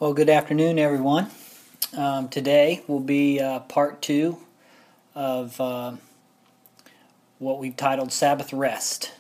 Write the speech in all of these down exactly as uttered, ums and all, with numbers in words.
Well, good afternoon, everyone. Um, today will be uh, part two of uh, what we've titled Sabbath Rest.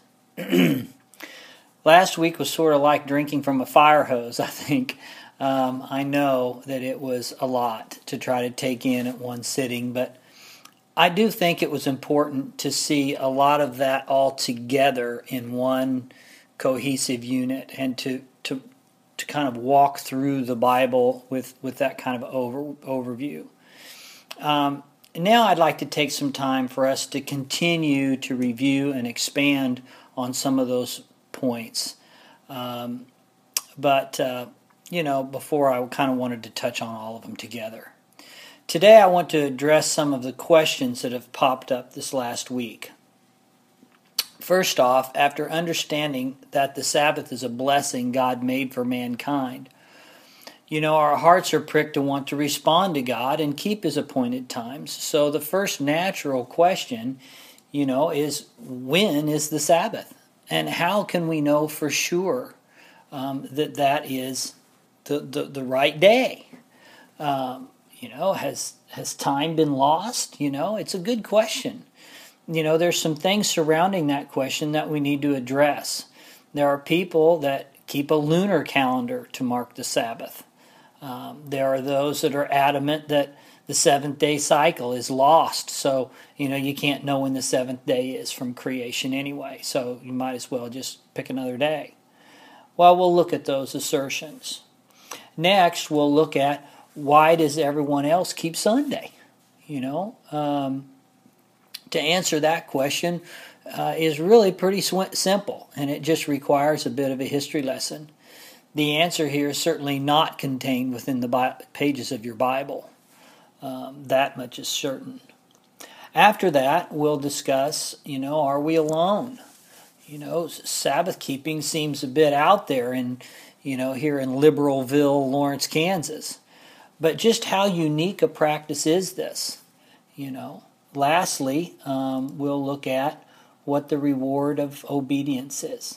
Last week was sort of like drinking from a fire hose, I think. Um, I know that it was a lot to try to take in at one sitting, but I do think it was important to see a lot of that all together in one cohesive unit and to to to kind of walk through the Bible with, with that kind of over, overview. Um, now I'd like to take some time for us to continue to review and expand on some of those points. Um, but, uh, you know, before I kind of wanted to touch on all of them together. Today I want to address some of the questions that have popped up this last week. First off, after understanding that the Sabbath is a blessing God made for mankind, you know, our hearts are pricked to want to respond to God and keep His appointed times. So the first natural question, you know, is when is the Sabbath? And how can we know for sure um, that that is the, the, the right day? Um, you know, has, has time been lost? You know, it's a good question. You know, there's some things surrounding that question that we need to address. There are people that keep a lunar calendar to mark the Sabbath. Um, there are those that are adamant that the seventh day cycle is lost. So, you know, you can't know when the seventh day is from creation anyway. So you might as well just pick another day. Well, we'll look at those assertions. Next, we'll look at why does everyone else keep Sunday? You know, um, to answer that question uh, is really pretty sw- simple, and it just requires a bit of a history lesson. The answer here is certainly not contained within the Bi- pages of your Bible. Um, that much is certain. After that, we'll discuss, you know, are we alone? You know, Sabbath keeping seems a bit out there in, you know, here in Liberalville, Lawrence, Kansas. But just how unique a practice is this, you know? Lastly, um, we'll look at what the reward of obedience is.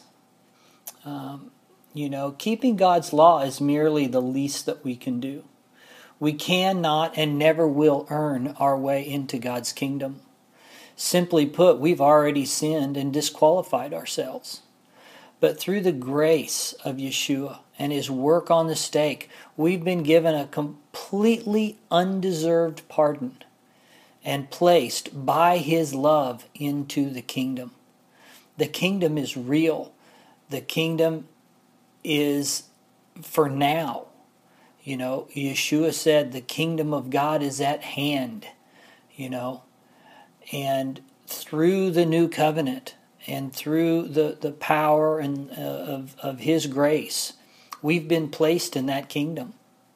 Um, you know, keeping God's law is merely the least that we can do. We cannot and never will earn our way into God's kingdom. Simply put, we've already sinned and disqualified ourselves. But through the grace of Yeshua and His work on the stake, we've been given a completely undeserved pardon and placed by His love into the kingdom. The kingdom is real. The kingdom is for now. You know, Yeshua said the kingdom of God is at hand, you know. And through the new covenant and through the, the power and uh, of, of His grace, we've been placed in that kingdom.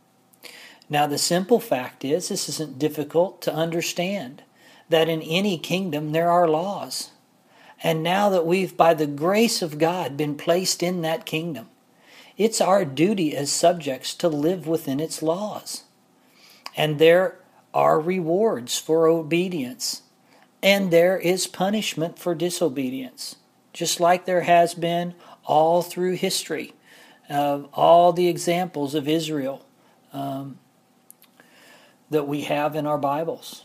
Now, the simple fact is, this isn't difficult to understand, that in any kingdom there are laws. And now that we've, by the grace of God, been placed in that kingdom, it's our duty as subjects to live within its laws. And there are rewards for obedience, and there is punishment for disobedience, just like there has been all through history, of uh, all the examples of Israel um, that we have in our Bibles.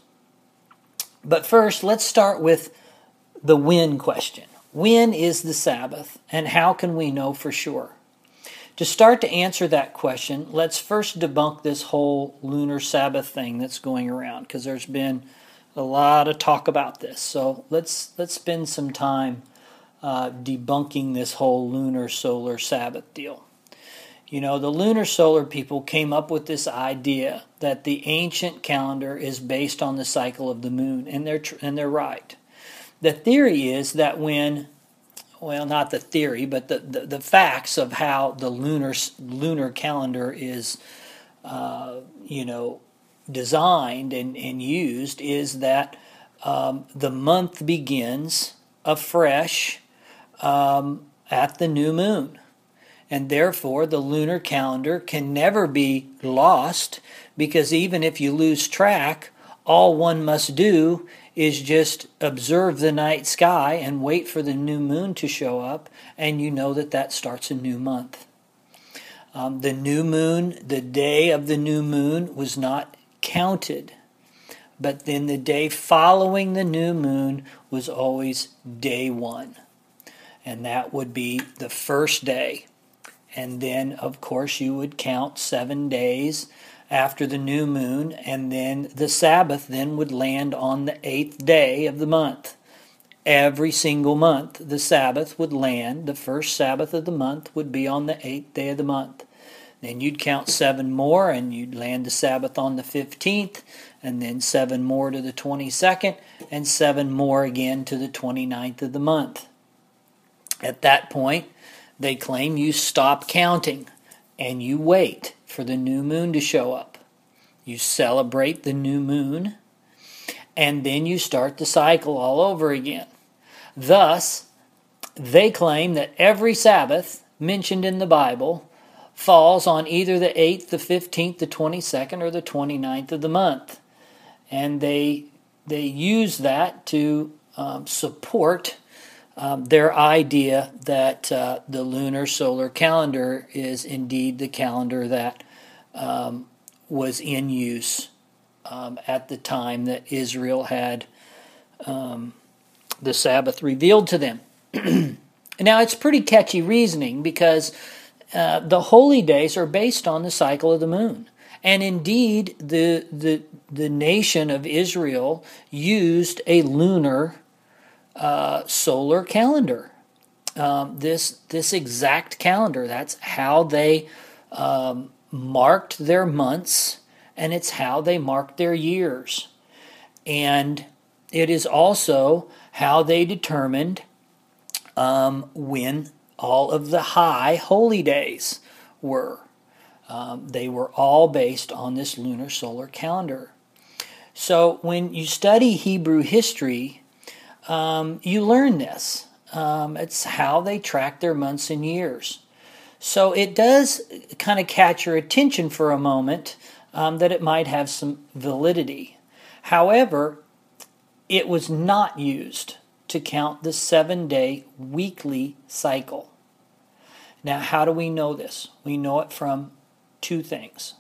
But first, let's start with the when question. When is the Sabbath, and how can we know for sure? To start to answer that question, let's first debunk this whole lunar Sabbath thing that's going around, because there's been a lot of talk about this. So let's let's spend some time uh, debunking this whole lunar solar Sabbath deal. You know, the lunar solar people came up with this idea that the ancient calendar is based on the cycle of the moon, and they're tr- and they're right. The theory is that when, well, not the theory, but the, the, the facts of how the lunar lunar calendar is, uh, you know, designed and, and used is that um, the month begins afresh um, at the new moon. And therefore, the lunar calendar can never be lost, because even if you lose track, all one must do is just observe the night sky and wait for the new moon to show up, and you know that that starts a new month. Um, the new moon, the day of the new moon was not counted. But then the day following the new moon was always day one. And that would be the first day. And then, of course, you would count seven days after the new moon. And then the Sabbath then would land on the eighth day of the month. Every single month, the Sabbath would land. The first Sabbath of the month would be on the eighth day of the month. Then you'd count seven more, and you'd land the Sabbath on the fifteenth, and then seven more to the twenty-second, and seven more again to the twenty-ninth of the month. At that point, they claim you stop counting, and you wait for the new moon to show up. You celebrate the new moon, and then you start the cycle all over again. Thus, they claim that every Sabbath mentioned in the Bible falls on either the eighth, the fifteenth, the twenty-second, or the twenty-ninth of the month. And they they use that to um, support um, their idea that uh, the lunar solar calendar is indeed the calendar that um, was in use um, at the time that Israel had um, the Sabbath revealed to them. Now, it's pretty catchy reasoning because uh, the holy days are based on the cycle of the moon. And indeed, the, the, the nation of Israel used a lunar uh, solar calendar. Um, this, this exact calendar, that's how they um, marked their months, and it's how they marked their years. And it is also how they determined um, when all of the high holy days were. Um, they were all based on this lunar solar calendar. So when you study Hebrew history, um, you learn this. Um, it's how they track their months and years. So it does kind of catch your attention for a moment um, that it might have some validity. However, it was not used to count the seven-day weekly cycle. Now, how do we know this? We know it from two things.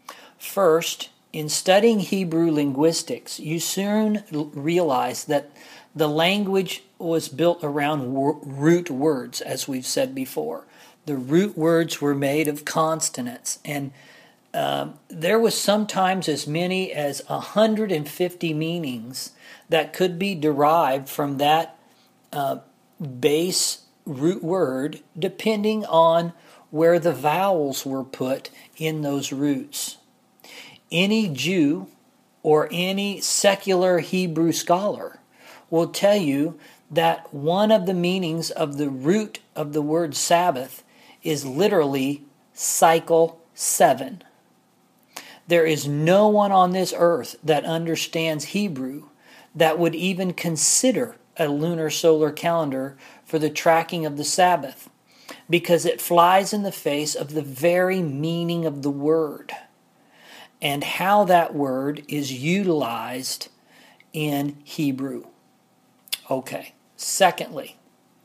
First, in studying Hebrew linguistics, you soon realize that the language was built around root words, as we've said before. The root words were made of consonants, and um, there was sometimes as many as one hundred fifty meanings that could be derived from that uh, base root word, depending on where the vowels were put in those roots. Any Jew or any secular Hebrew scholar will tell you that one of the meanings of the root of the word Sabbath is literally cycle seven. There is no one on this earth that understands Hebrew that would even consider a lunar solar calendar for the tracking of the Sabbath, because it flies in the face of the very meaning of the word and how that word is utilized in Hebrew. Okay, secondly,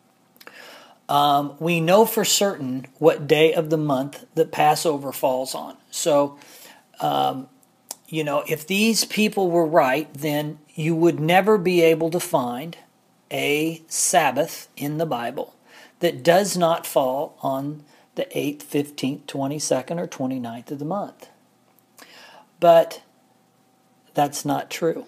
um, we know for certain what day of the month that Passover falls on. So, um, you know, if these people were right, then you would never be able to find a Sabbath in the Bible that does not fall on the eighth, fifteenth, twenty-second, or twenty-ninth of the month. But that's not true.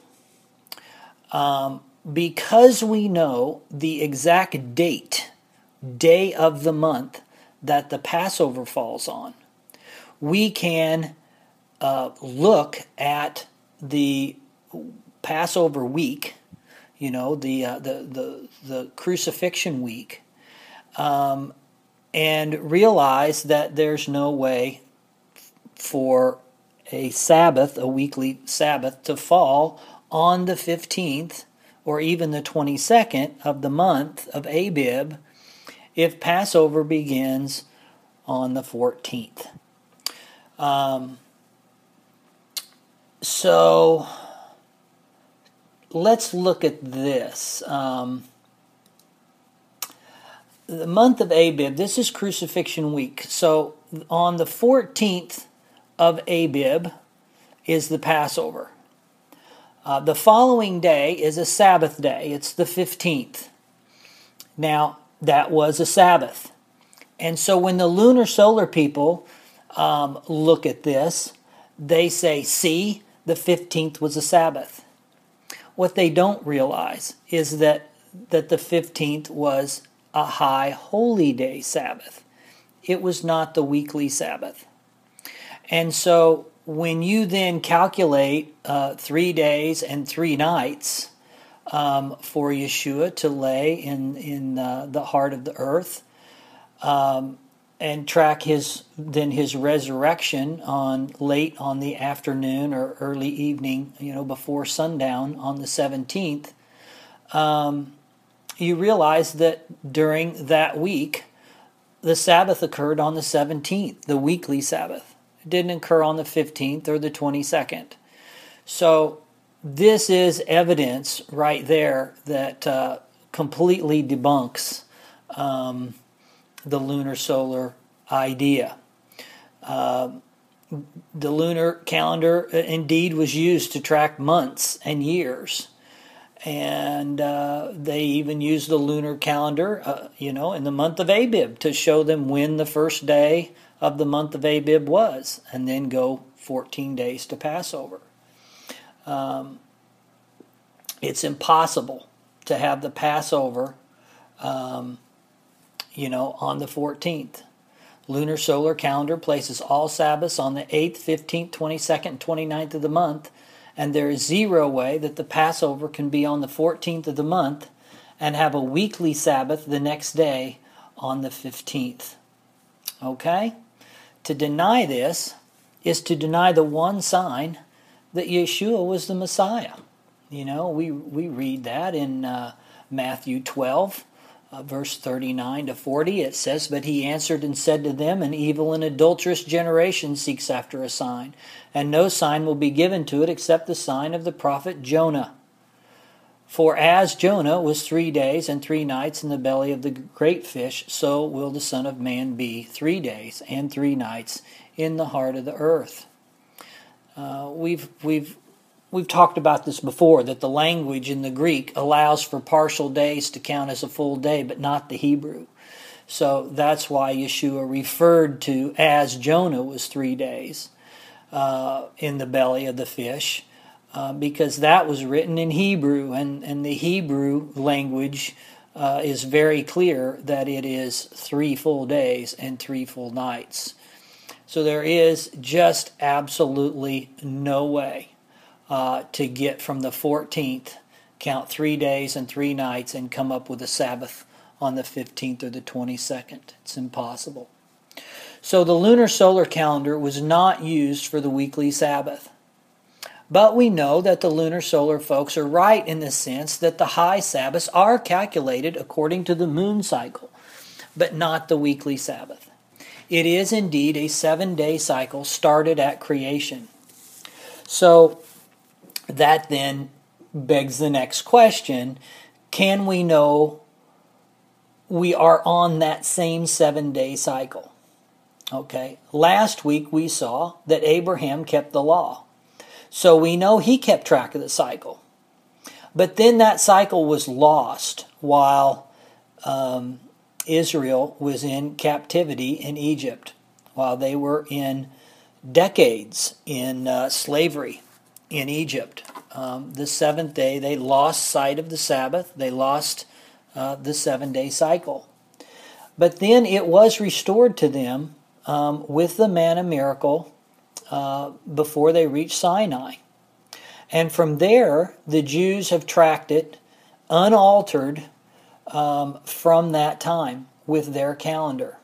Um, because we know the exact date, day of the month that the Passover falls on, we can uh, look at the Passover week, you know, the uh, the, the the crucifixion week, um, and realize that there's no way for a Sabbath, a weekly Sabbath, to fall on the fifteenth or even the twenty-second of the month of Abib if Passover begins on the fourteenth. Um, so let's look at this. Um, the month of Abib, this is Crucifixion Week. So on the fourteenth of Abib is the Passover. Uh, the following day is a Sabbath day. It's the fifteenth. Now, that was a Sabbath. And so when the lunar solar people um, look at this, they say, see, the fifteenth was a Sabbath. What they don't realize is that, that the fifteenth was a high holy day Sabbath. It was not the weekly Sabbath. And so when you then calculate uh, three days and three nights um, for Yeshua to lay in, in uh, the heart of the earth, um, and track his then his resurrection on late on the afternoon or early evening, you know, before sundown on the seventeenth, um, you realize that during that week, the Sabbath occurred on the seventeenth, the weekly Sabbath. It didn't occur on the fifteenth or the twenty-second. So this is evidence right there that uh, completely debunks um, the lunar solar idea. Uh, the lunar calendar indeed was used to track months and years. And uh, they even used the lunar calendar, uh, you know, in the month of Abib to show them when the first day of the month of Abib was, and then go fourteen days to Passover. Um, it's impossible to have the Passover, um, you know, on the fourteenth. Lunar solar calendar places all Sabbaths on the eighth, fifteenth, twenty-second, and twenty-ninth of the month, and there is zero way that the Passover can be on the fourteenth of the month and have a weekly Sabbath the next day on the fifteenth. Okay? To deny this is to deny the one sign that Yeshua was the Messiah. You know, we, we read that in uh, Matthew twelve, uh, verse thirty-nine to forty. It says, "But he answered and said to them, An evil and adulterous generation seeks after a sign, and no sign will be given to it except the sign of the prophet Jonah. For as Jonah was three days and three nights in the belly of the great fish, so will the Son of Man be three days and three nights in the heart of the earth." Uh, we've we've we've talked about this before, that the language in the Greek allows for partial days to count as a full day, but not the Hebrew. So that's why Yeshua referred to as Jonah was three days uh, in the belly of the fish. Uh, because that was written in Hebrew, and, and the Hebrew language uh, is very clear that it is three full days and three full nights. So there is just absolutely no way uh, to get from the fourteenth, count three days and three nights, and come up with a Sabbath on the fifteenth or the twenty-second. It's impossible. So the lunar solar calendar was not used for the weekly Sabbath. But we know that the lunar solar folks are right in the sense that the high Sabbaths are calculated according to the moon cycle, but not the weekly Sabbath. It is indeed a seven-day cycle started at creation. So that then begs the next question: can we know we are on that same seven-day cycle? Okay, last week we saw that Abraham kept the law. So we know he kept track of the cycle. But then that cycle was lost while um, Israel was in captivity in Egypt, while they were in decades in uh, slavery in Egypt. Um, the seventh day, they lost sight of the Sabbath. They lost uh, the seven-day cycle. But then it was restored to them um, with the manna miracle Uh, before they reach Sinai. And from there, the Jews have tracked it unaltered um, from that time with their calendar.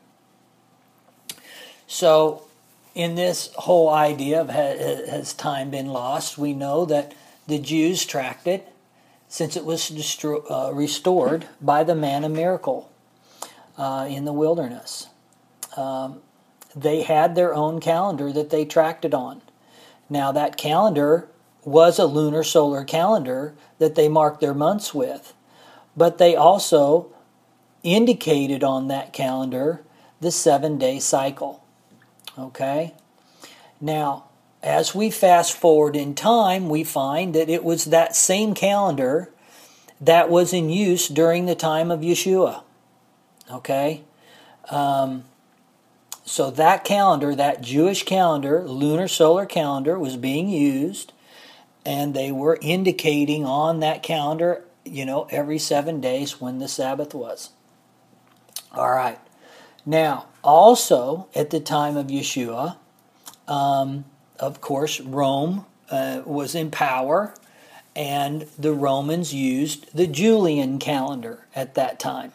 So in this whole idea of has time been lost, we know that the Jews tracked it since it was destro- uh, restored by the manna miracle uh, in the wilderness. Um, They had their own calendar that they tracked it on. Now that calendar was a lunar solar calendar that they marked their months with. But they also indicated on that calendar the seven-day cycle. Okay? Now, as we fast forward in time, we find that it was that same calendar that was in use during the time of Yeshua. Okay? Um, so that calendar, that Jewish calendar, lunar solar calendar, was being used, and they were indicating on that calendar, you know, every seven days when the Sabbath was. All right. Now, also at the time of Yeshua, um, of course, Rome uh, was in power, and the Romans used the Julian calendar at that time.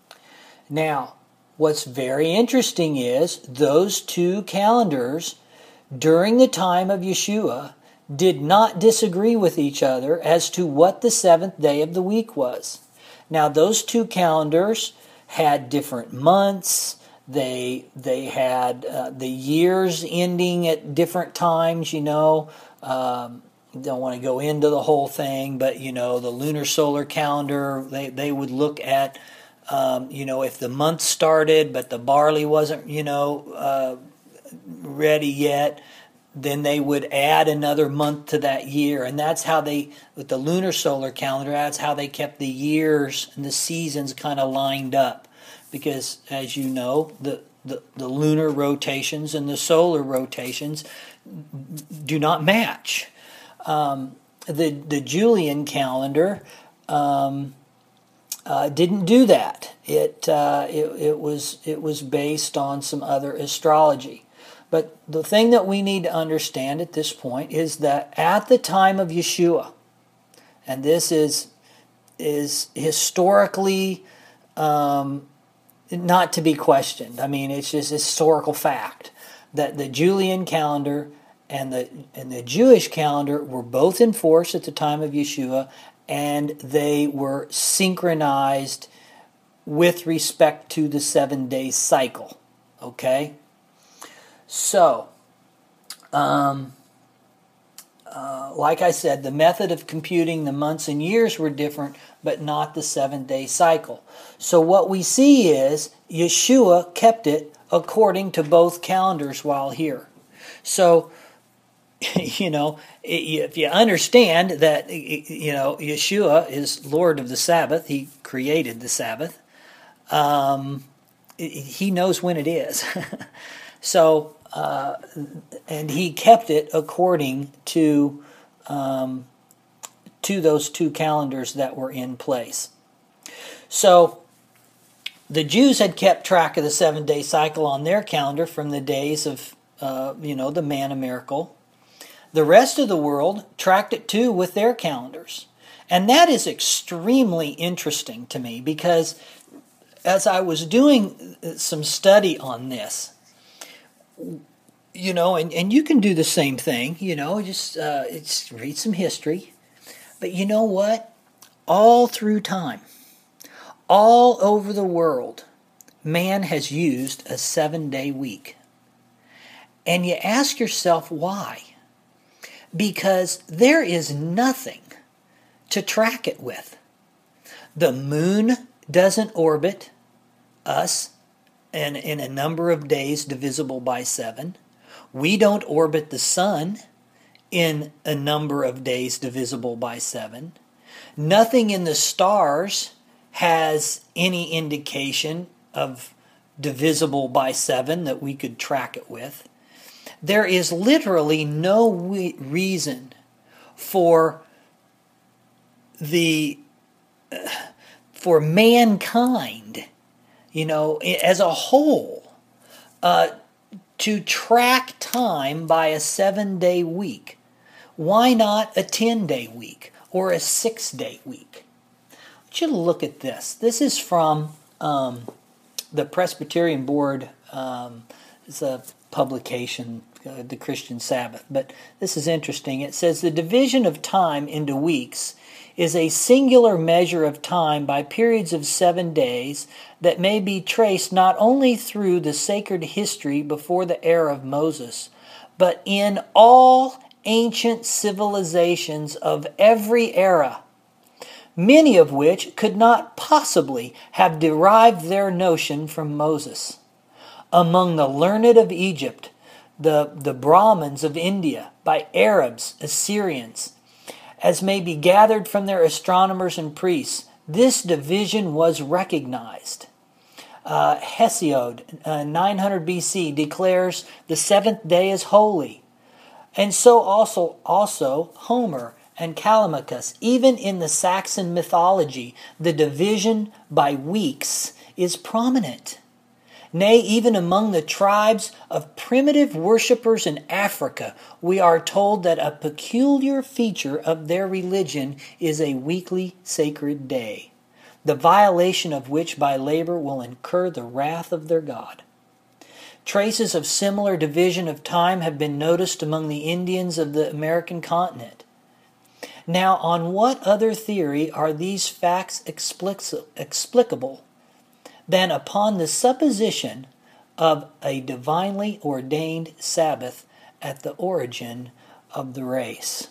Now, what's very interesting is those two calendars during the time of Yeshua did not disagree with each other as to what the seventh day of the week was. Now, those two calendars had different months. They they had uh, the years ending at different times, you know. Um, don't want to go into the whole thing, but, you know, the lunar solar calendar, they, they would look at, um, you know, if the month started but the barley wasn't, you know, uh, ready yet, then they would add another month to that year. And that's how they, with the lunar solar calendar, that's how they kept the years and the seasons kind of lined up. Because, as you know, the, the, the lunar rotations and the solar rotations do not match. Um, the, the Julian calendar um, uh, didn't do that. It, uh, it, it, was, it was based on some other astrology. But the thing that we need to understand at this point is that at the time of Yeshua, and this is, is historically um, not to be questioned. I mean, it's just historical fact that the Julian calendar and the and the Jewish calendar were both in force at the time of Yeshua, and they were synchronized with respect to the seven-day cycle. Okay? So, um, uh, like I said, the method of computing the months and years were different, but not the seven-day cycle. So what we see is Yeshua kept it according to both calendars while here. So, you know, if you understand that, you know, Yeshua is Lord of the Sabbath, He created the Sabbath, um, He knows when it is. So, uh, and He kept it according to um, to those two calendars that were in place. So, the Jews had kept track of the seven-day cycle on their calendar from the days of, uh, you know, the manna miracle. The rest of the world tracked it too with their calendars. And that is extremely interesting to me because as I was doing some study on this, you know, and, and you can do the same thing, you know, just uh, it's read some history. But you know what? All through time, all over the world, man has used a seven-day week. And you ask yourself why? Because there is nothing to track it with. The moon doesn't orbit us in, in a number of days divisible by seven. We don't orbit the sun in a number of days divisible by seven. Nothing in the stars has any indication of divisible by seven that we could track it with. There is literally no we- reason for the uh, for mankind, you know, as a whole, uh, to track time by a seven-day week. Why not a ten-day week or a six-day week? I want you to look at this. This is from um, the Presbyterian Board. Um, it's a publication, uh, the Christian Sabbath. But this is interesting. It says the division of time into weeks is a singular measure of time by periods of seven days that may be traced not only through the sacred history before the era of Moses, but in all ancient civilizations of every era. many of which could not possibly have derived their notion from Moses. Among the learned of Egypt, the, the Brahmins of India, by Arabs, Assyrians, as may be gathered from their astronomers and priests, this division was recognized. Uh, Hesiod, uh, nine hundred B C, declares the seventh day is holy. And so also, also Homer and Callimachus. Even in the Saxon mythology, the division by weeks is prominent. Nay, even among the tribes of primitive worshippers in Africa, we are told that a peculiar feature of their religion is a weekly sacred day, the violation of which by labor will incur the wrath of their God. Traces of similar division of time have been noticed among the Indians of the American continent. Now, on what other theory are these facts explic- explicable than upon the supposition of a divinely ordained Sabbath at the origin of the race?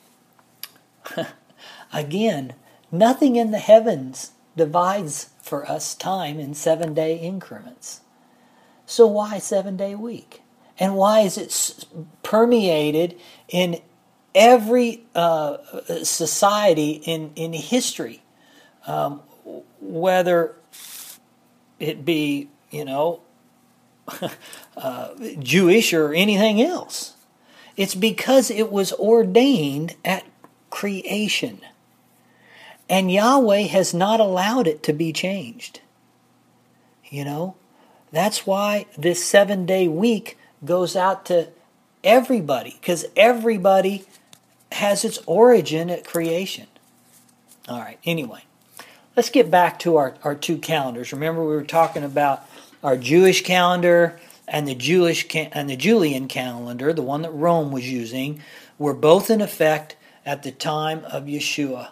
Again, nothing in the heavens divides for us time in seven-day increments. So why seven-day week? And why is it permeated in every uh, society in, in history? Um, whether it be, you know, uh, Jewish or anything else. It's because it was ordained at creation. And Yahweh has not allowed it to be changed. You know, that's why this seven-day week goes out to everybody, because everybody has its origin at creation. All right, anyway. Let's get back to our, our two calendars. Remember, we were talking about our Jewish calendar and the Jewish and the Julian calendar, the one that Rome was using, were both in effect at the time of Yeshua.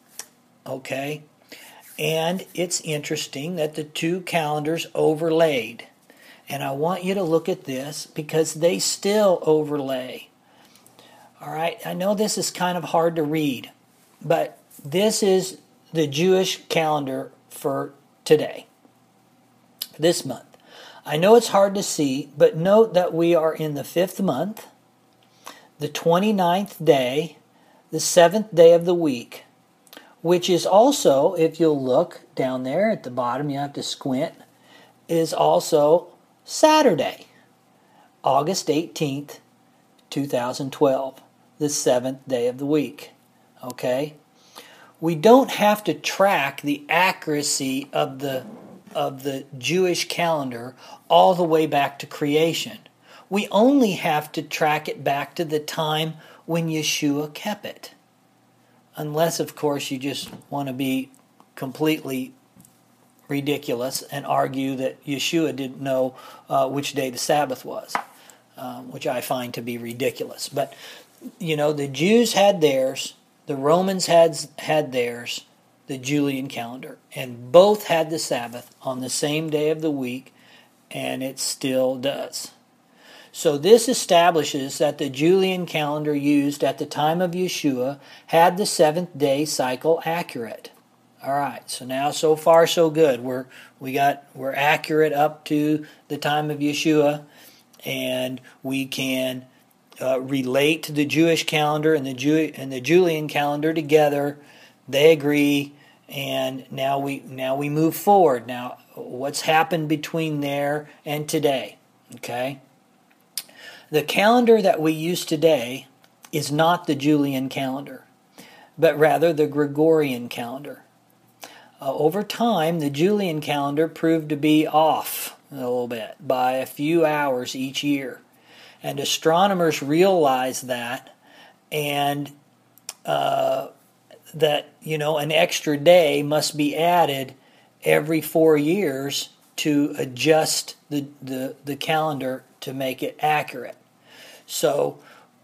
Okay? And it's interesting that the two calendars overlaid. And I want you to look at this because they still overlay. All right? I know this is kind of hard to read, but this is the Jewish calendar for today, this month. I know it's hard to see, but note that we are in the fifth month, the twenty-ninth day, the seventh day of the week, which is also, if you'll look down there at the bottom, you have to squint, is also Saturday, August eighteenth, twenty twelve, the seventh day of the week. Okay? We don't have to track the accuracy of the of the Jewish calendar all the way back to creation. We only have to track it back to the time when Yeshua kept it. Unless, of course, you just want to be completely ridiculous and argue that Yeshua didn't know uh, which day the Sabbath was, um, which I find to be ridiculous. But, you know, the Jews had theirs. The Romans had had theirs, the Julian calendar, and both had the Sabbath on the same day of the week, and it still does. So this establishes that the Julian calendar used at the time of Yeshua had the seventh day cycle accurate. All right, so now so far so good. We're we got we're accurate up to the time of Yeshua, and we can Uh, relate to the Jewish calendar and the Jew and the Julian calendar together. They agree, and now we now we move forward. Now, what's happened between there and today? Okay, the calendar that we use today is not the Julian calendar, but rather the Gregorian calendar. Uh, over time, the Julian calendar proved to be off a little bit by a few hours each year. And astronomers realize that, and uh, that, you know, an extra day must be added every four years to adjust the, the, the calendar to make it accurate. So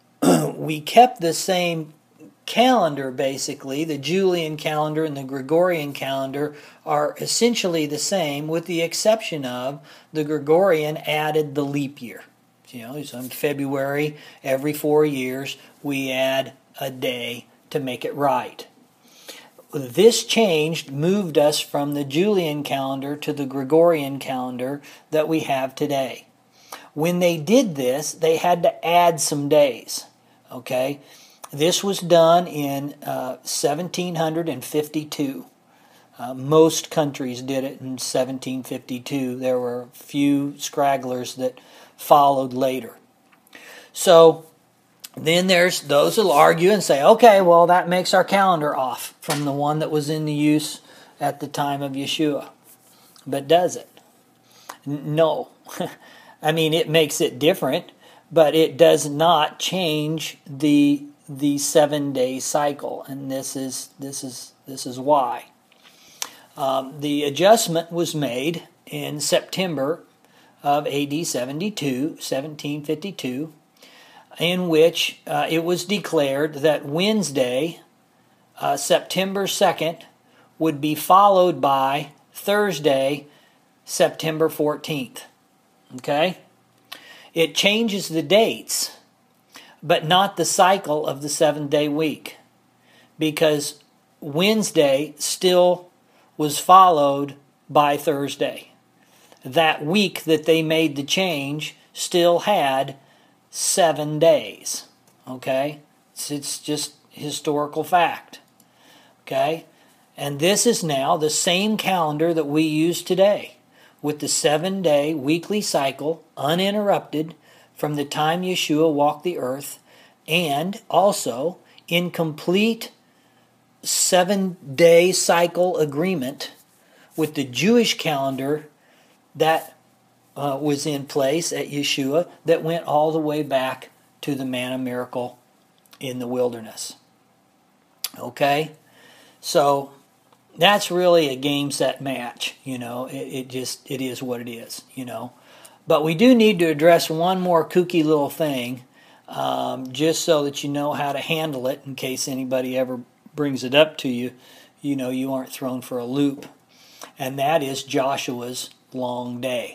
we kept the same calendar, basically. The Julian calendar and the Gregorian calendar are essentially the same, with the exception of the Gregorian added the leap year. You know, so in February, every four years, we add a day to make it right. this changed, moved us from the Julian calendar to the Gregorian calendar that we have today. When they did this, they had to add some days. Okay, this was done in uh, seventeen fifty-two. Uh, most countries did it in seventeen fifty-two. There were a few stragglers that followed later. So then there's those who'll argue and say, okay, well, that makes our calendar off from the one that was in the use at the time of Yeshua. But does it? N- no. I mean, it makes it different, but it does not change the the seven-day cycle, and this is this is this is why. Um, the adjustment was made in September of A D seventy-two, seventeen fifty-two, in which uh, it was declared that Wednesday, uh, September second, would be followed by Thursday, September fourteenth. Okay? It changes the dates, but not the cycle of the seven-day week, because Wednesday still was followed by Thursday. That week that they made the change still had seven days. Okay? It's, it's just historical fact. Okay? And this is now the same calendar that we use today, with the seven-day weekly cycle uninterrupted from the time Yeshua walked the earth, and also in complete seven-day cycle agreement with the Jewish calendar that uh, was in place at Yeshua, that went all the way back to the manna miracle in the wilderness. Okay? So that's really a game, set, match. You know, it, it just, it is what it is, you know. But we do need to address one more kooky little thing, um, just so that you know how to handle it in case anybody ever brings it up to you. You know, you aren't thrown for a loop. And that is Joshua's long day.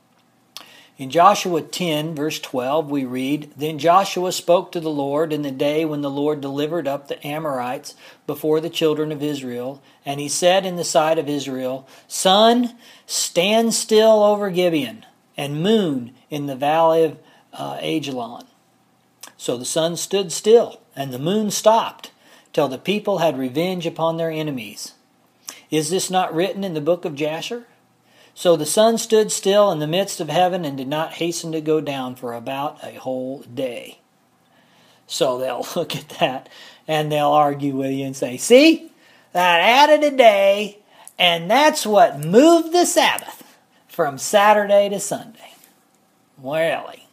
In Joshua ten, verse twelve, we read, "Then Joshua spoke to the Lord in the day when the Lord delivered up the Amorites before the children of Israel. And he said in the sight of Israel, Sun, stand still over Gibeon, and moon in the valley of uh, Ajalon. So the sun stood still, and the moon stopped, till the people had revenge upon their enemies. Is this not written in the book of Jasher? So the sun stood still in the midst of heaven and did not hasten to go down for about a whole day." So they'll look at that and they'll argue with you and say, see, that added a day, and that's what moved the Sabbath from Saturday to Sunday. Really?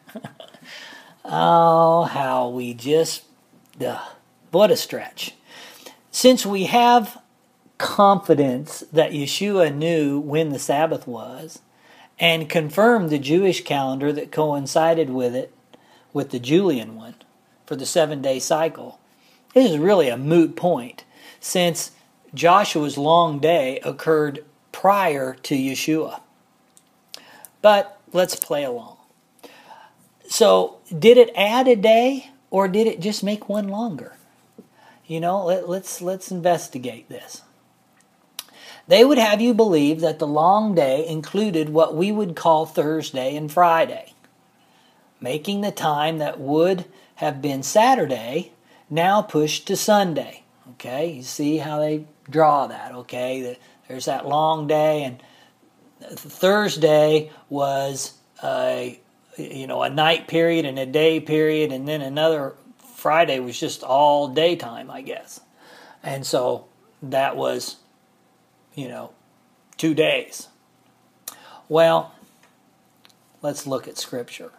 Oh, how we just, uh, what a stretch. Since we have confidence that Yeshua knew when the Sabbath was, and confirmed the Jewish calendar that coincided with it, with the Julian one, for the seven-day cycle, this is really a moot point, since Joshua's long day occurred prior to Yeshua. But let's play along. So, did it add a day, or did it just make one longer? You know, let, let's let's investigate this. They would have you believe that the long day included what we would call Thursday and Friday, making the time that would have been Saturday now pushed to Sunday. Okay, you see how they draw that, okay? There's that long day, and Thursday was a, you know, a night period and a day period, and then another Friday was just all daytime, I guess. And so that was, you know, two days. Well, let's look at Scripture.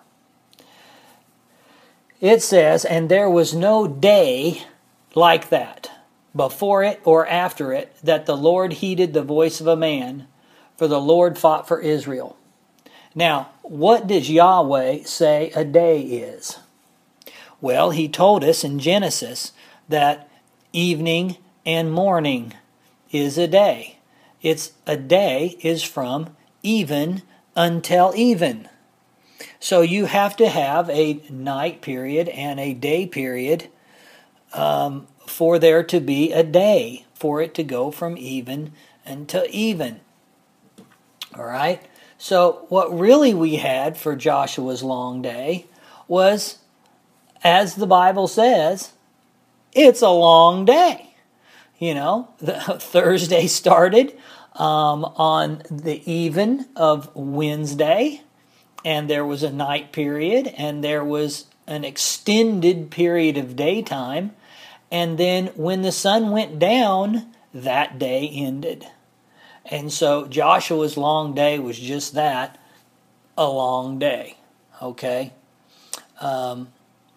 It says, "And there was no day like that, before it or after it, that the Lord heeded the voice of a man, for the Lord fought for Israel." Now, what does Yahweh say a day is? Well, he told us in Genesis that evening and morning is a day. It's a day is from even until even. So you have to have a night period and a day period um, for there to be a day for it to go from even unto even. All right? So what really we had for Joshua's long day was, as the Bible says, it's a long day. You know, the Thursday started um, on the even of Wednesday, and there was a night period, and there was an extended period of daytime, and then when the sun went down, that day ended. And so Joshua's long day was just that, a long day. Okay? Um,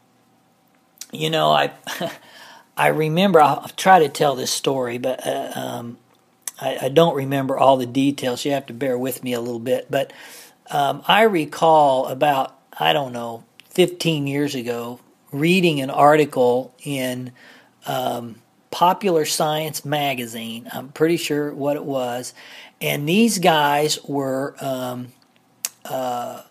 you know, I I remember, I'll try to tell this story, but uh, um, I, I don't remember all the details. You have to bear with me a little bit. But um, I recall about, I don't know, fifteen years ago, reading an article in um, Popular Science magazine. I'm pretty sure what it was. And these guys were, um, uh,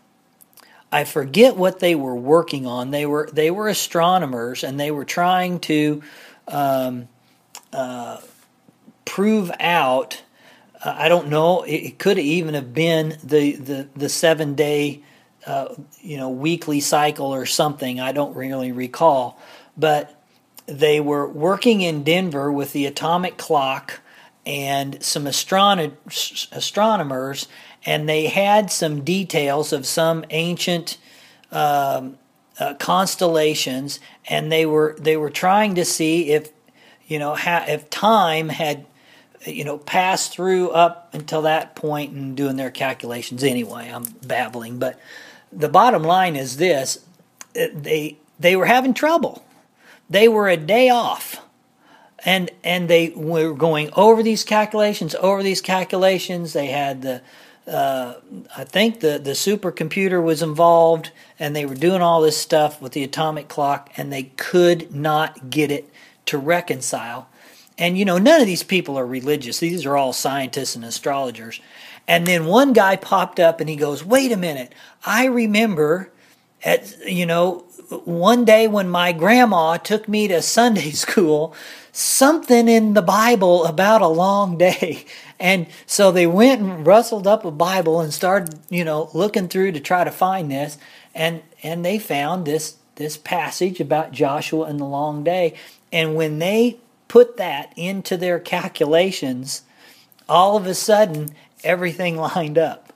I forget what they were working on. They were they were astronomers, and they were trying to um, uh, prove out. Uh, I don't know. It, it could even have been the the the seven day, uh, you know, weekly cycle or something. I don't really recall, but they were working in Denver with the atomic clock and some astrono- astronomers, and they had some details of some ancient um, uh, constellations, and they were they were trying to see if you know ha- if time had you know passed through up until that point, and doing their calculations. Anyway, I'm babbling, but the bottom line is this: they they were having trouble. They were a day off. And and they were going over these calculations, over these calculations. They had the, uh, I think the, the supercomputer was involved, and they were doing all this stuff with the atomic clock, and they could not get it to reconcile. And, you know, none of these people are religious. These are all scientists and astrologers. And then one guy popped up, and he goes, wait a minute, I remember at, you know, one day when my grandma took me to Sunday school, something in the Bible about a long day. And so they went and rustled up a Bible and started, you know, looking through to try to find this. And and they found this this passage about Joshua and the long day. And when they put that into their calculations, all of a sudden everything lined up.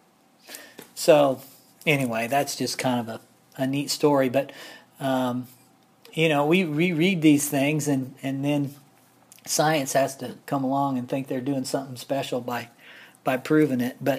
So anyway, that's just kind of a, a neat story. But um, you know, we reread these things, and, and then science has to come along and think they're doing something special by by proving it. But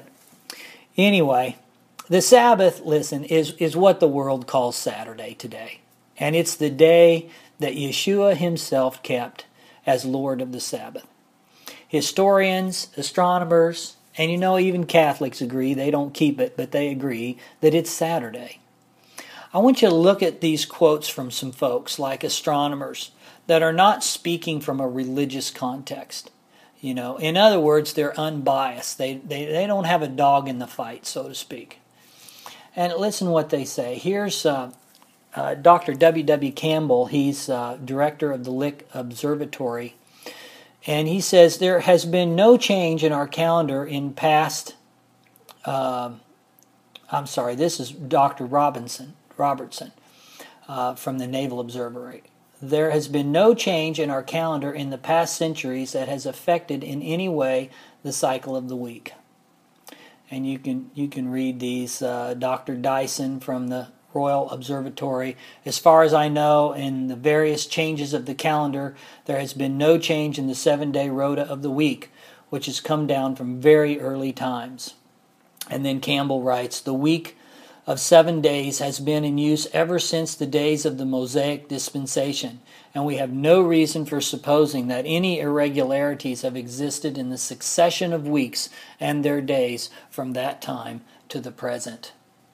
anyway, the Sabbath, listen, is, is what the world calls Saturday today. And it's the day that Yeshua himself kept as Lord of the Sabbath. Historians, astronomers, and you know, even Catholics agree. They don't keep it, but they agree that it's Saturday. I want you to look at these quotes from some folks like astronomers that are not speaking from a religious context. You know, in other words, they're unbiased. They, they, they don't have a dog in the fight, so to speak. And listen what they say. Here's uh, uh, Doctor W W Campbell. He's uh, director of the Lick Observatory. And he says, there has been no change in our calendar in past... Uh, I'm sorry, this is Doctor Robinson. Robertson uh, from the Naval Observatory. There has been no change in our calendar in the past centuries that has affected in any way the cycle of the week. And you can you can read these. Uh, Doctor Dyson from the Royal Observatory. As far as I know, in the various changes of the calendar, there has been no change in the seven-day rota of the week, which has come down from very early times. And then Campbell writes, the week of seven days has been in use ever since the days of the Mosaic dispensation, and we have no reason for supposing that any irregularities have existed in the succession of weeks and their days from that time to the present.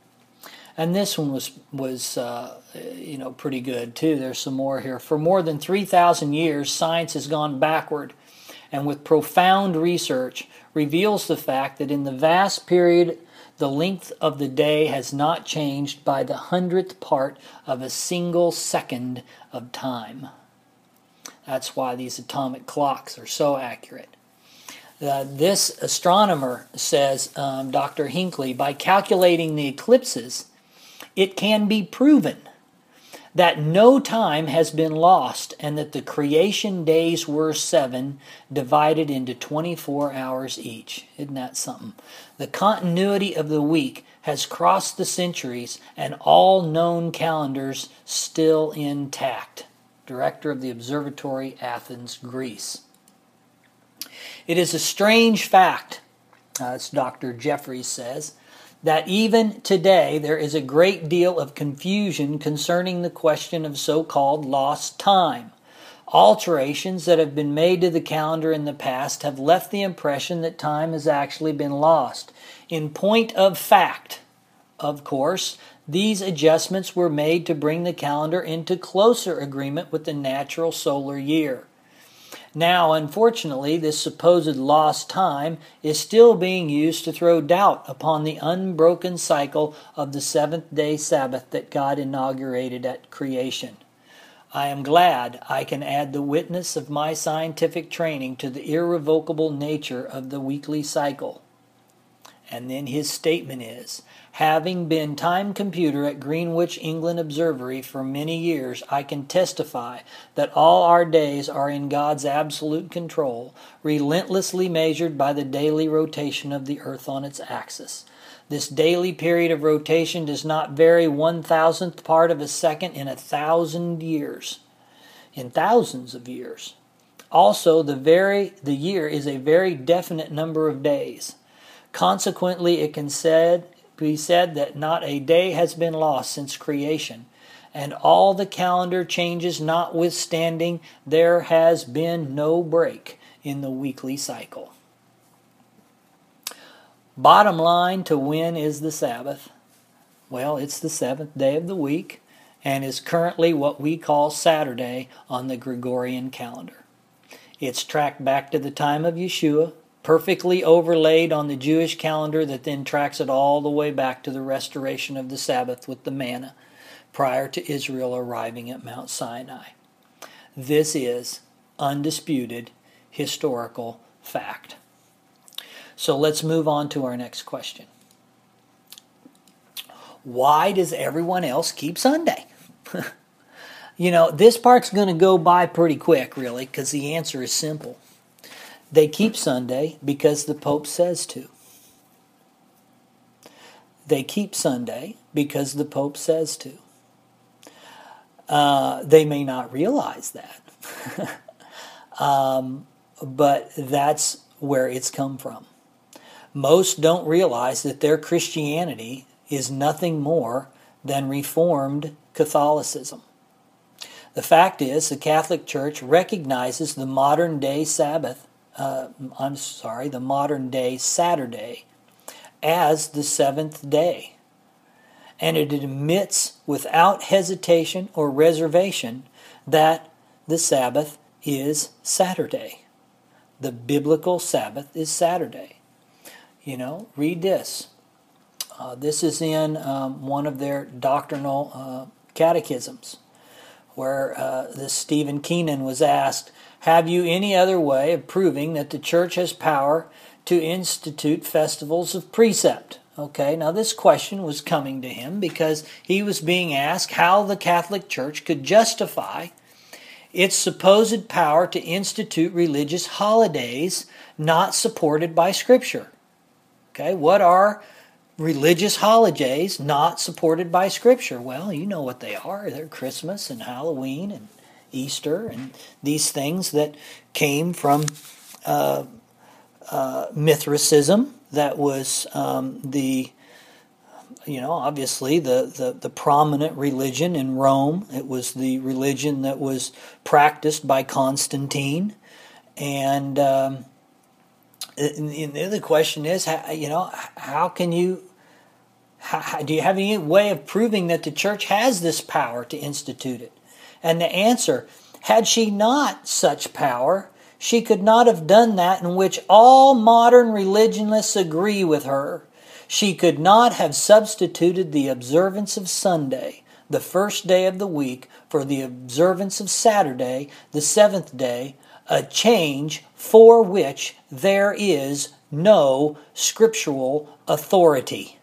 And this one was, was uh, you know, pretty good, too. There's some more here. For more than three thousand years, science has gone backward, and with profound research, reveals the fact that in the vast period the length of the day has not changed by the hundredth part of a single second of time. That's why these atomic clocks are so accurate. Uh, this astronomer says, um, Doctor Hinckley, by calculating the eclipses, it can be proven that no time has been lost and that the creation days were seven divided into twenty-four hours each. Isn't that something? The continuity of the week has crossed the centuries and all known calendars still intact. Director of the Observatory, Athens, Greece. It is a strange fact, uh, as Doctor Jeffries says, that even today there is a great deal of confusion concerning the question of so-called lost time. Alterations that have been made to the calendar in the past have left the impression that time has actually been lost. In point of fact, of course, these adjustments were made to bring the calendar into closer agreement with the natural solar year. Now, unfortunately, this supposed lost time is still being used to throw doubt upon the unbroken cycle of the seventh-day Sabbath that God inaugurated at creation. I am glad I can add the witness of my scientific training to the irrevocable nature of the weekly cycle. And then his statement is, having been time computer at Greenwich, England Observatory for many years, I can testify that all our days are in God's absolute control, relentlessly measured by the daily rotation of the earth on its axis. This daily period of rotation does not vary one thousandth part of a second in a thousand years, in thousands of years. Also, the very the year is a very definite number of days. Consequently, it can said, be said that not a day has been lost since creation, and all the calendar changes notwithstanding, there has been no break in the weekly cycle. Bottom line, to when is the Sabbath? Well, it's the seventh day of the week, and is currently what we call Saturday on the Gregorian calendar. It's tracked back to the time of Yeshua, perfectly overlaid on the Jewish calendar that then tracks it all the way back to the restoration of the Sabbath with the manna prior to Israel arriving at Mount Sinai. This is undisputed historical fact. So let's move on to our next question. Why does everyone else keep Sunday? You know, this part's going to go by pretty quick, really, because the answer is simple. They keep Sunday because the Pope says to. They keep Sunday because the Pope says to. Uh, they may not realize that. um, but that's where it's come from. Most don't realize that their Christianity is nothing more than Reformed Catholicism. The fact is, the Catholic Church recognizes the modern day Sabbath Uh, I'm sorry, the modern day Saturday as the seventh day. And it admits without hesitation or reservation that the Sabbath is Saturday. The biblical Sabbath is Saturday. You know, read this. Uh, this is in um, one of their doctrinal uh, catechisms, where uh, this Stephen Keenan was asked, have you any other way of proving that the church has power to institute festivals of precept? Okay, now this question was coming to him because he was being asked how the Catholic Church could justify its supposed power to institute religious holidays not supported by Scripture. Okay, what are religious holidays not supported by Scripture? Well, you know what they are. They're Christmas and Halloween and Easter and these things that came from uh, uh, Mithraism. That was um, the, you know, obviously the, the, the prominent religion in Rome. It was the religion that was practiced by Constantine. And, um, and the question is, how, you know, how can you, how, do you have any way of proving that the church has this power to institute it? And the answer, had she not such power, she could not have done that in which all modern religionists agree with her. She could not have substituted the observance of Sunday, the first day of the week for the observance of Saturday, the seventh day, a change for which there is no scriptural authority.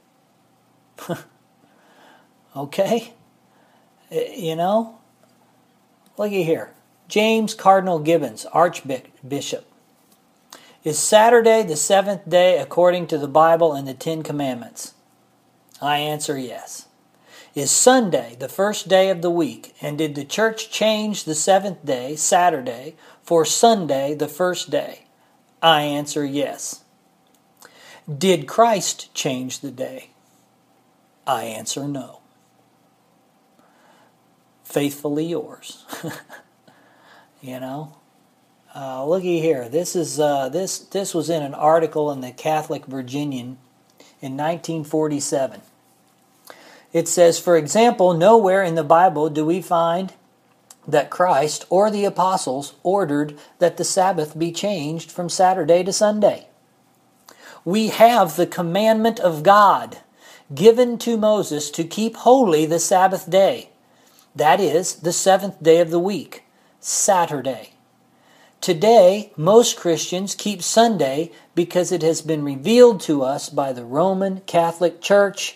Okay? You know? Looky here. James Cardinal Gibbons, Archbishop. Is Saturday the seventh day according to the Bible and the Ten Commandments? I answer yes. Is Sunday the first day of the week, and did the church change the seventh day, Saturday, for Sunday the first day? I answer yes. Did Christ change the day? I answer no. Faithfully yours. You know? Uh, looky here. This is uh, this this was in an article in the Catholic Virginian in nineteen forty-seven. It says, for example, nowhere in the Bible do we find that Christ or the apostles ordered that the Sabbath be changed from Saturday to Sunday. We have the commandment of God given to Moses to keep holy the Sabbath day. That is, the seventh day of the week, Saturday. Today, most Christians keep Sunday because it has been revealed to us by the Roman Catholic Church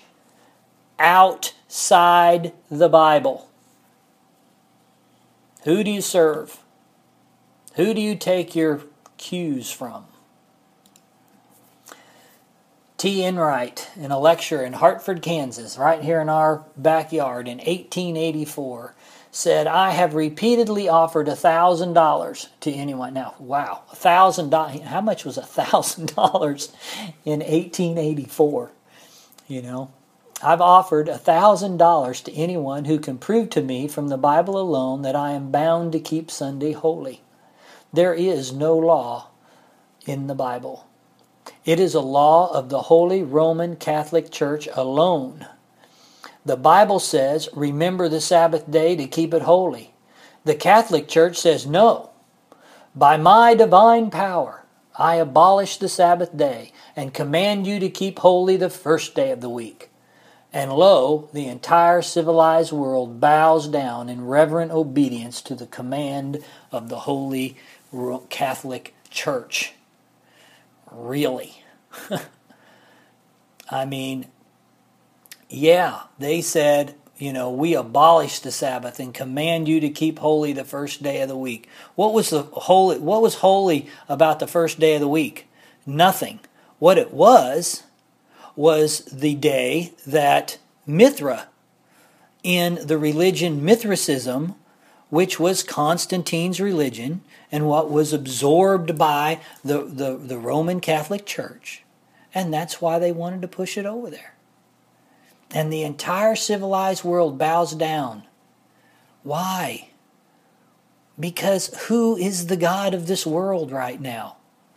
outside the Bible. Who do you serve? Who do you take your cues from? T. Enright, in a lecture in Hartford, Kansas, right here in our backyard in eighteen eighty-four, said, I have repeatedly offered a thousand dollars to anyone. Now, wow, a thousand dollars. How much was a thousand dollars in eighteen eighty-four? You know, I've offered a thousand dollars to anyone who can prove to me from the Bible alone that I am bound to keep Sunday holy. There is no law in the Bible. It is a law of the Holy Roman Catholic Church alone. The Bible says, remember the Sabbath day to keep it holy. The Catholic Church says, no. By my divine power, I abolish the Sabbath day and command you to keep holy the first day of the week. And lo, the entire civilized world bows down in reverent obedience to the command of the Holy Catholic Church. Really? I mean, yeah, they said, you know, we abolish the Sabbath and command you to keep holy the first day of the week. What was the holy? What was holy about the first day of the week? Nothing. What it was was the day that Mithra, in the religion Mithraism, which was Constantine's religion and what was absorbed by the, the, the Roman Catholic Church. And that's why they wanted to push it over there. And the entire civilized world bows down. Why? Because who is the God of this world right now?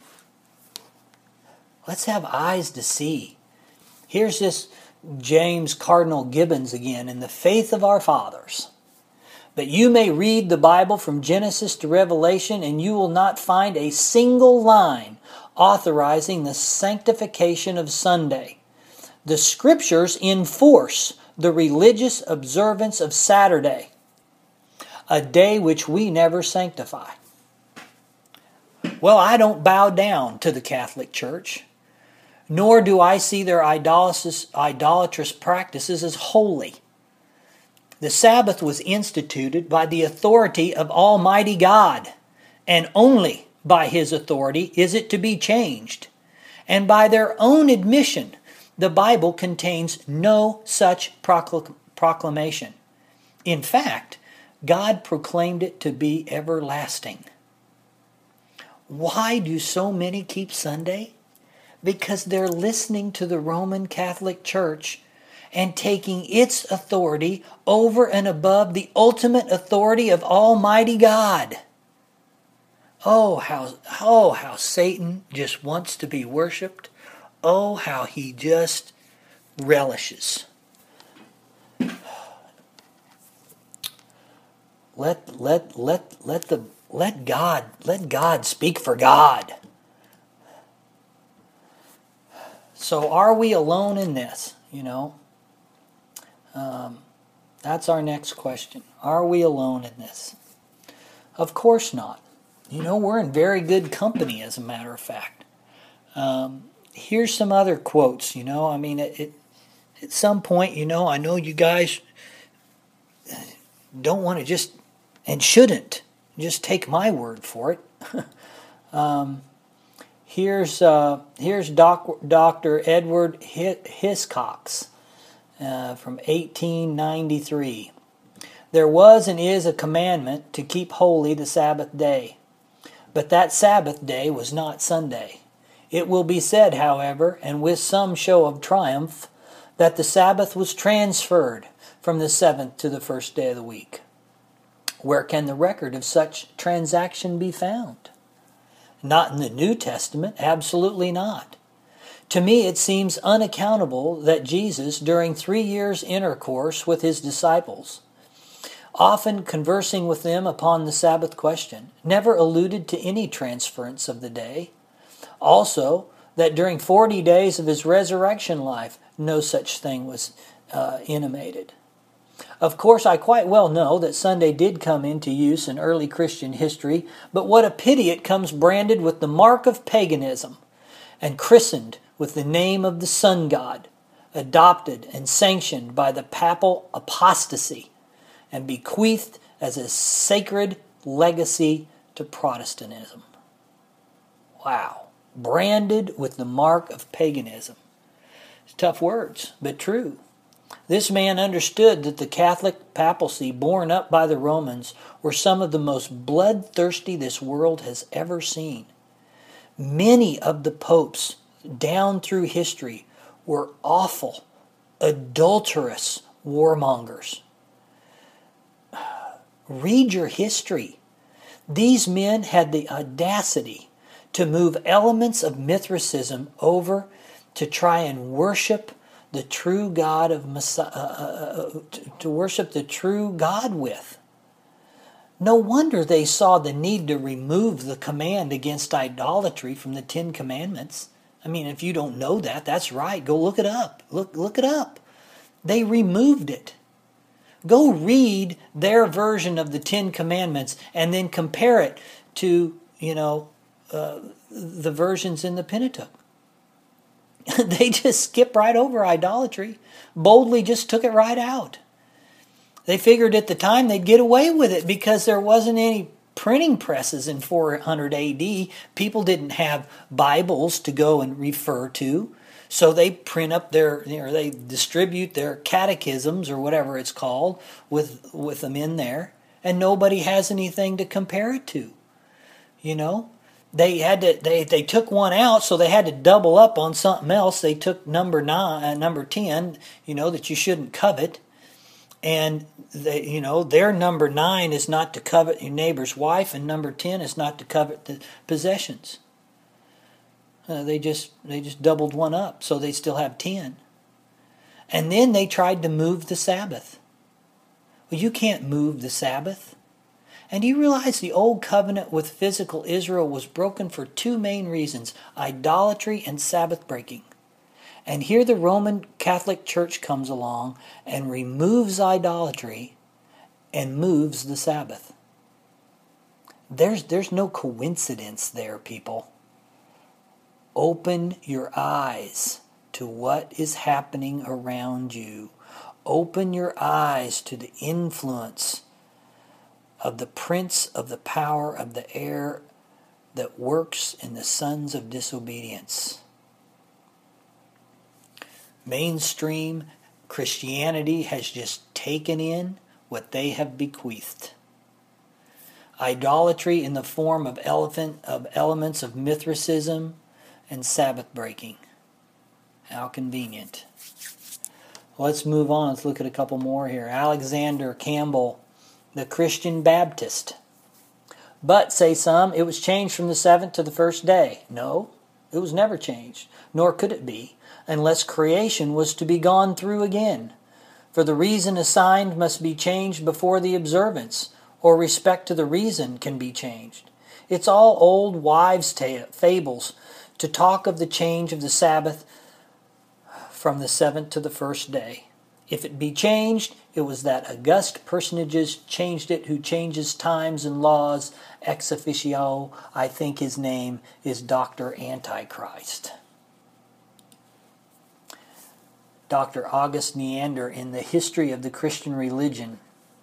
Let's have eyes to see. Here's this James Cardinal Gibbons again, in the faith of our fathers. But you may read the Bible from Genesis to Revelation, and you will not find a single line authorizing the sanctification of Sunday. The Scriptures enforce the religious observance of Saturday, a day which we never sanctify. Well, I don't bow down to the Catholic Church, nor do I see their idolatrous, idolatrous practices as holy. The Sabbath was instituted by the authority of Almighty God, and only by His authority is it to be changed. And by their own admission, the Bible contains no such procl- proclamation. In fact, God proclaimed it to be everlasting. Why do so many keep Sunday? Because they're listening to the Roman Catholic Church and taking its authority over and above the ultimate authority of Almighty God. Oh, how, oh, how Satan just wants to be worshipped. Oh, how he just relishes. Let, let, let, let the, let God, let God speak for God. So are we alone in this, you know? Um, That's our next question. Are we alone in this? Of course not. You know, we're in very good company, as a matter of fact. Um, here's some other quotes, you know. I mean, it, it, at some point, you know, I know you guys don't want to just, and shouldn't, just take my word for it. um, here's uh, here's Doc, Doctor Edward Hiscox uh, from eighteen ninety-three. There was and is a commandment to keep holy the Sabbath day. But that Sabbath day was not Sunday. It will be said, however, and with some show of triumph, that the Sabbath was transferred from the seventh to the first day of the week. Where can the record of such transaction be found? Not in the New Testament, absolutely not. To me it seems unaccountable that Jesus, during three years' intercourse with his disciples, often conversing with them upon the Sabbath question, never alluded to any transference of the day. Also, that during forty days of his resurrection life, no such thing was uh, intimated. Of course, I quite well know that Sunday did come into use in early Christian history, but what a pity it comes branded with the mark of paganism and christened with the name of the sun god, adopted and sanctioned by the papal apostasy, and bequeathed as a sacred legacy to Protestantism. Wow. Branded with the mark of paganism. It's tough words, but true. This man understood that the Catholic papacy borne up by the Romans were some of the most bloodthirsty this world has ever seen. Many of the popes down through history were awful, adulterous warmongers. Read your history. These men had the audacity to move elements of Mithraism over to try and worship the true God of Messiah, uh, uh, to, to worship the true God with. No wonder they saw the need to remove the command against idolatry from the Ten Commandments. I mean, if you don't know that, that's right. Go look it up. Look, look it up. They removed it. Go read their version of the Ten Commandments and then compare it to, you know, uh, the versions in the Pentateuch. They just skip right over idolatry. Boldly just took it right out. They figured at the time they'd get away with it because there wasn't any printing presses in four hundred A D. People didn't have Bibles to go and refer to. So they print up their, you know, they distribute their catechisms or whatever it's called with with them in there, and nobody has anything to compare it to. You know, they had to they they took one out, so they had to double up on something else. They took number nine, uh, number ten, you know, that you shouldn't covet, and they, you know, their number nine is not to covet your neighbor's wife, and number ten is not to covet the possessions. Uh, they just they just doubled one up, so they still have ten. And then they tried to move the Sabbath. Well, you can't move the Sabbath. And do you realize the old covenant with physical Israel was broken for two main reasons: idolatry and Sabbath breaking. And here the Roman Catholic Church comes along and removes idolatry and moves the Sabbath. There's there's no coincidence there, people. Open your eyes to what is happening around you. Open your eyes to the influence of the prince of the power of the air that works in the sons of disobedience. Mainstream Christianity has just taken in what they have bequeathed. Idolatry in the form of elephant of elements of Mithraism and Sabbath breaking. How convenient. Let's move on. Let's look at a couple more here. Alexander Campbell, the Christian Baptist. But, say some, it was changed from the seventh to the first day. No, it was never changed, nor could it be, unless creation was to be gone through again. For the reason assigned must be changed before the observance, or respect to the reason can be changed. It's all old wives' tale, fables, to talk of the change of the Sabbath from the seventh to the first day. If it be changed, it was that august personages changed it, who changes times and laws ex officio. I think his name is Doctor Antichrist. Doctor August Neander, in the History of the Christian Religion,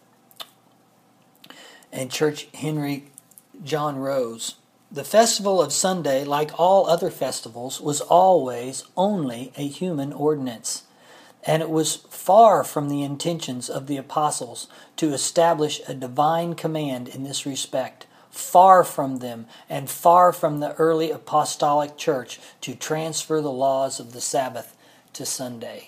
and Church Henry John Rose. The festival of Sunday, like all other festivals, was always only a human ordinance, and it was far from the intentions of the apostles to establish a divine command in this respect, far from them, and far from the early apostolic church to transfer the laws of the Sabbath to Sunday.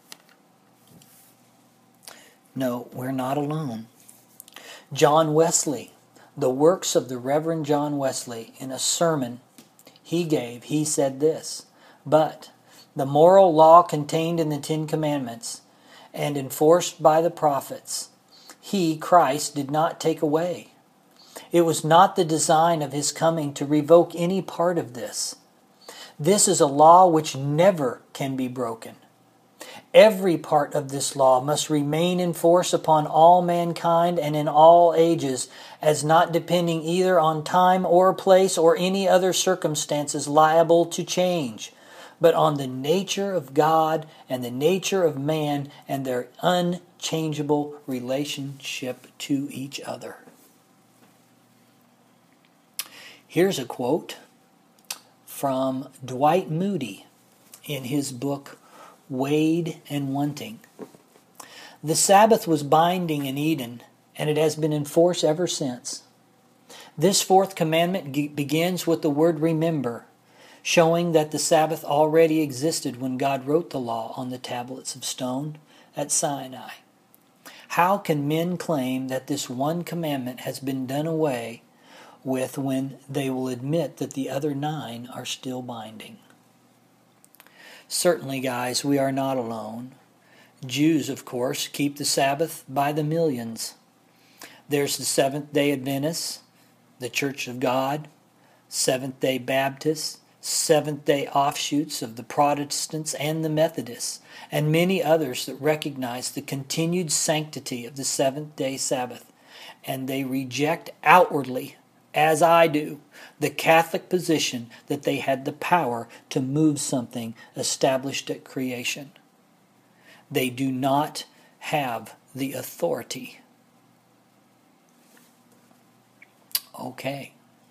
No, we're not alone. John Wesley, the works of the Reverend John Wesley, in a sermon he gave, he said this: "But the moral law contained in the Ten Commandments and enforced by the prophets, he, Christ, did not take away. It was not the design of his coming to revoke any part of this. This is a law which never can be broken. Every part of this law must remain in force upon all mankind and in all ages, as not depending either on time or place or any other circumstances liable to change, but on the nature of God and the nature of man and their unchangeable relationship to each other." Here's a quote from Dwight Moody in his book Weighed and Wanting. "The Sabbath was binding in Eden, and it has been in force ever since. This fourth commandment ge- begins with the word remember, showing that the Sabbath already existed when God wrote the law on the tablets of stone at Sinai. How can men claim that this one commandment has been done away with when they will admit that the other nine are still binding?" Certainly, guys, we are not alone. Jews, of course, keep the Sabbath by the millions. There's the Seventh-day Adventists, the Church of God, Seventh-day Baptists, Seventh-day offshoots of the Protestants and the Methodists, and many others that recognize the continued sanctity of the seventh-day Sabbath, and they reject outwardly, as I do, the Catholic position that they had the power to move something established at creation. They do not have the authority. Okay.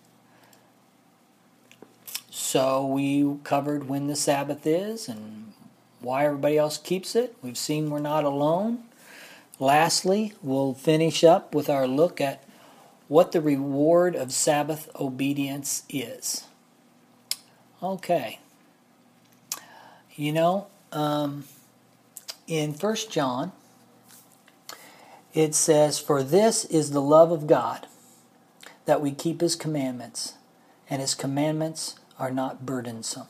So we covered when the Sabbath is and why everybody else keeps it. We've seen we're not alone. Lastly, we'll finish up with our look at what the reward of Sabbath obedience is. Okay. You know, um, in First John, it says, "For this is the love of God, that we keep His commandments, and His commandments are not burdensome."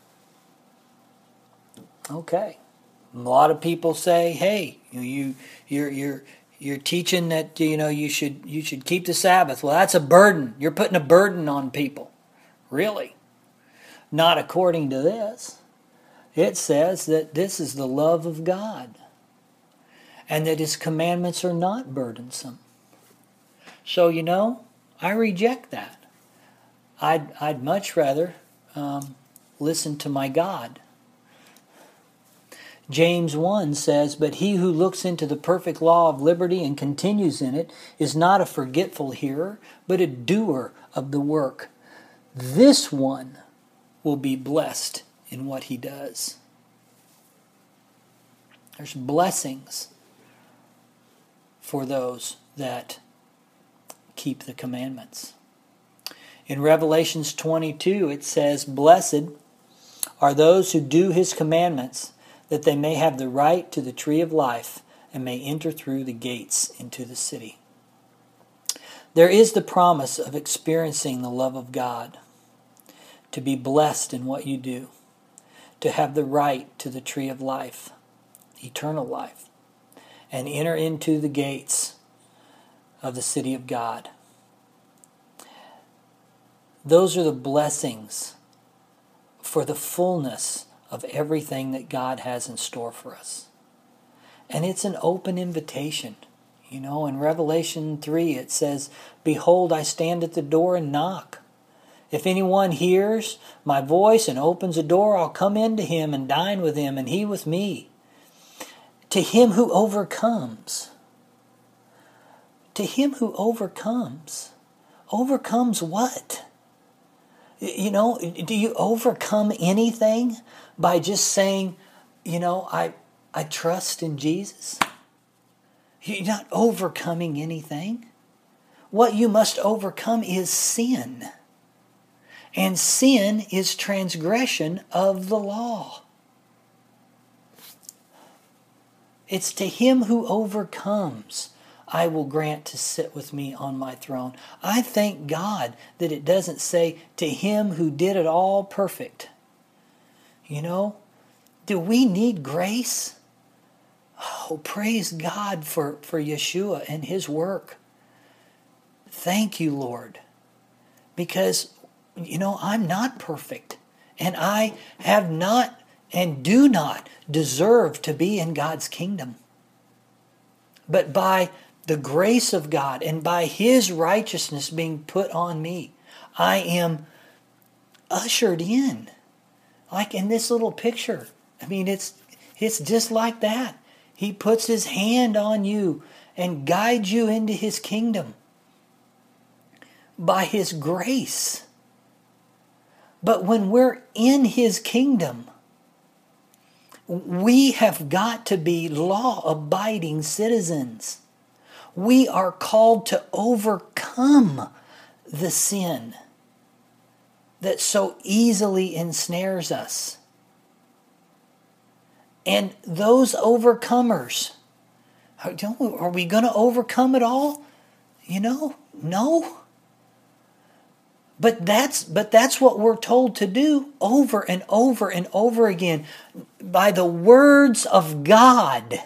Okay. A lot of people say, "Hey, you, you're, you're." You're teaching that, you know, you should you should keep the Sabbath." Well, that's a burden. You're putting a burden on people. Really? Not according to this. It says that this is the love of God and that His commandments are not burdensome. So, you know, I reject that. I'd, I'd much rather um, listen to my God. James one says, "But he who looks into the perfect law of liberty and continues in it is not a forgetful hearer, but a doer of the work. This one will be blessed in what he does." There's blessings for those that keep the commandments. In Revelations twenty-two, it says, "Blessed are those who do His commandments, that they may have the right to the tree of life and may enter through the gates into the city." There is the promise of experiencing the love of God, to be blessed in what you do, to have the right to the tree of life, eternal life, and enter into the gates of the city of God. Those are the blessings for the fullness of everything that God has in store for us. And it's an open invitation. You know, in Revelation three it says, "Behold, I stand at the door and knock. If anyone hears my voice and opens a door, I'll come into him and dine with him, and he with me." To him who overcomes. To him who overcomes. Overcomes what? You know, do you overcome anything by just saying, you know, I I trust in Jesus? You're not overcoming anything. What you must overcome is sin. And sin is transgression of the law. It's to him who overcomes, I will grant to sit with me on my throne. I thank God that it doesn't say to him who did it all perfect. You know, do we need grace? Oh, praise God for, for Yeshua and his work. Thank you, Lord. Because, you know, I'm not perfect. And I have not and do not deserve to be in God's kingdom. But by the grace of God and by his righteousness being put on me, I am ushered in. Like in this little picture. I mean, it's it's just like that. He puts his hand on you and guides you into his kingdom by his grace. But when we're in his kingdom, we have got to be law-abiding citizens. We are called to overcome the sin that so easily ensnares us. And those overcomers, are we going to overcome it all? You know, no. But that's but that's what we're told to do over and over and over again by the words of God.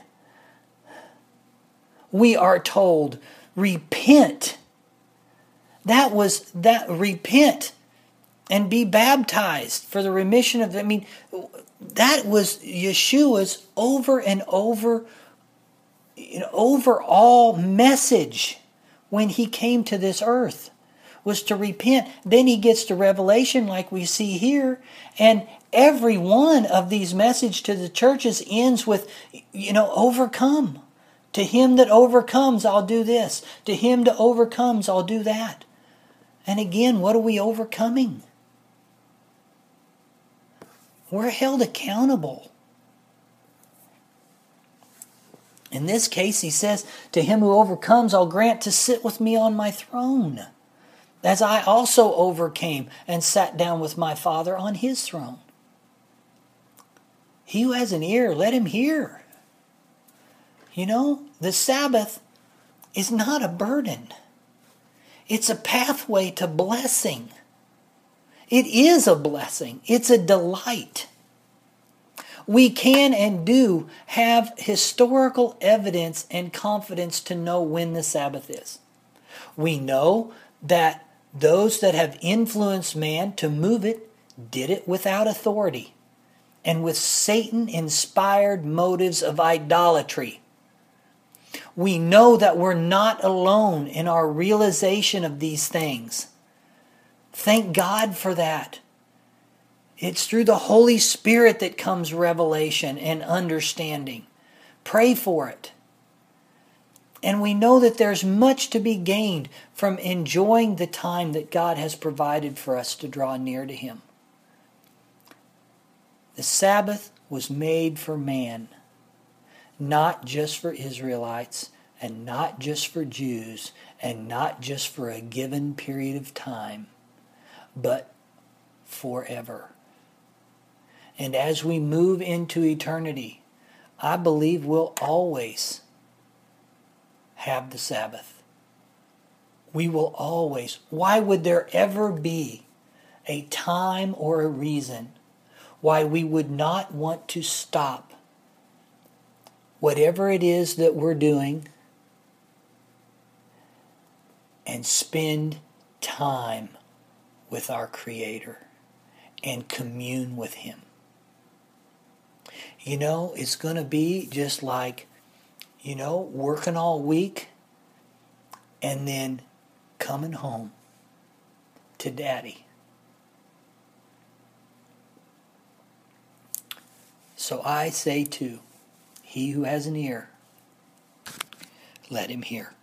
We are told, repent. That was that repent and be baptized for the remission of, I mean, that was Yeshua's over and over, you know, overall message when he came to this earth, was to repent. Then he gets to Revelation like we see here, and every one of these messages to the churches ends with, you know, overcome. To him that overcomes, I'll do this. To him that overcomes, I'll do that. And again, what are we overcoming? We're held accountable. In this case, he says, to him who overcomes, I'll grant to sit with me on my throne, as I also overcame and sat down with my Father on his throne. He who has an ear, let him hear. You know, the Sabbath is not a burden. It's a pathway to blessing. It is a blessing. It's a delight. We can and do have historical evidence and confidence to know when the Sabbath is. We know that those that have influenced man to move it did it without authority and with Satan-inspired motives of idolatry. We know that we're not alone in our realization of these things. Thank God for that. It's through the Holy Spirit that comes revelation and understanding. Pray for it. And we know that there's much to be gained from enjoying the time that God has provided for us to draw near to him. The Sabbath was made for man, not just for Israelites, and not just for Jews, and not just for a given period of time, but forever. And as we move into eternity, I believe we'll always have the Sabbath. We will always. Why would there ever be a time or a reason why we would not want to stop whatever it is that we're doing and spend time with our Creator and commune with him? You know, it's going to be just like you know, working all week and then coming home to Daddy. So I say too, he who has an ear, let him hear.